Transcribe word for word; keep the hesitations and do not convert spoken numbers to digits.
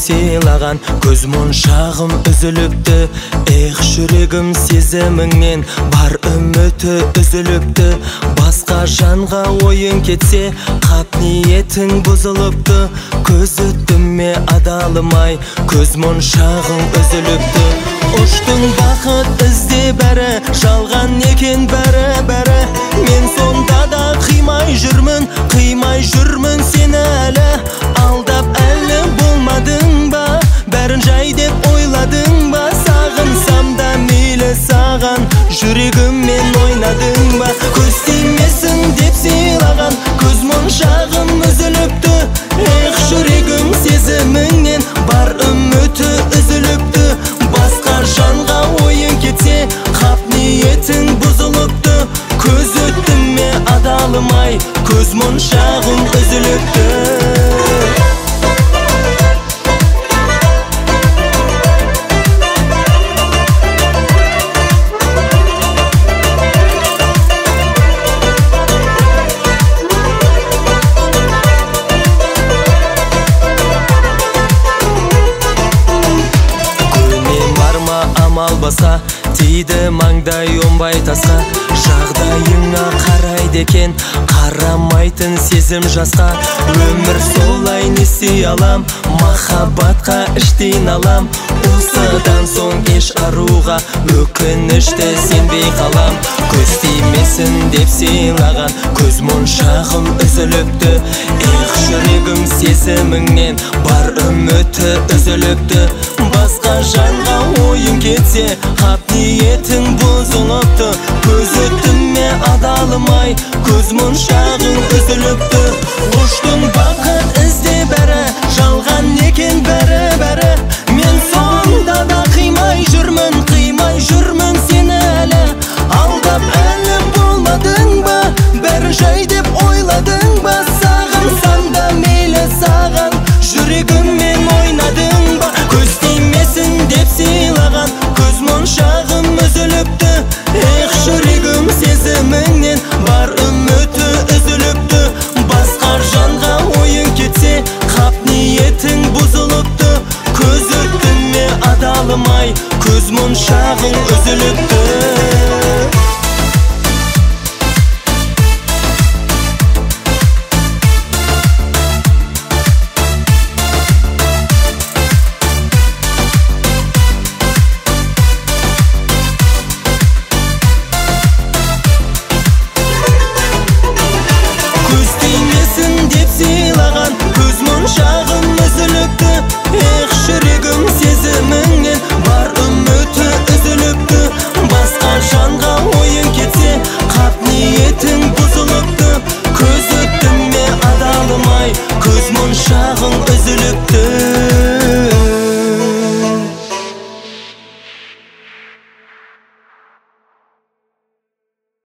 сыйлаған, көз моншағым үзіліпті. Эх, жүрегім сезіміңнен бар үміті үзіліпті. Басқа жанға ойын кетсе, қап ниетің бұзылыпты. Көз өттіме адалымай, көз моншағым үзіліпті. Ұштың бақыт ізде бәрі, жалған екен бәрі-бәрі. Мен сонда да қимай жүрмін, қимай жүрмін сені әлі. Алдап әлі болмадың ба, бәрін жай деп ойладың ба? Сағынсам да мейлі саған, жүрегіммен ойнадың ба? Көз тимесін деп сыйлаған, көз моншағым үзіліпті. Эх, жүрегім сезіміңнен бар үміті үзіліпті. Басқа жанға ойын кетсе, қап ниетің бұзылыпты. Көз өттіме адалымай, көз моншағым үзіліпті. Баса тиді маңдай оңбай тасқа, жағдайыңа қарайды екен, қарамайтын сезім жасқа. Өмір солай не істей алам, махаббатқа іштейін алам. Осыдан соң еш аруға өкінішті сенбей қалам. Көз тимесін деп сыйлаған, көз моншағым үзіліпті. Эх, жүрегім сезіміңнен бар үміті үзіліпті. Басқа жанға ойын кетсе, қап ниетің бұзылыпты. Көз өттіме адалымай, көз моншағың үзіліпті. Ұштың бақыт ізде бәрі, жалған екен бәрі-бәрі. Мен сонда да қимай жүрмін, қимай жүрмін сені әлі. Алдап әлі болмадың ба, бәрі жай деп ойладың ба? Сағынсам да мейлі саған, жүрегіммен ойнадың ба? Көз тимесін деп сыйлаған, көз моншағым үзіліпті. Эх, жүрегім сезіміңнен бар үміті үзіліпті. Басқа жанға ойын кетсе, қап ниетің бұзылыпты. Көз өттіме адалымай, көз моншағың үзіліпті. Көз моншағым үзіліпті. Эх, жүрегім сезіміңнен бар үміті үзіліпті. Басқа жанға ойын кетсе, қап ниетің бұзылыпты. Көз өттіме адалымай, көз моншағым үзіліпті.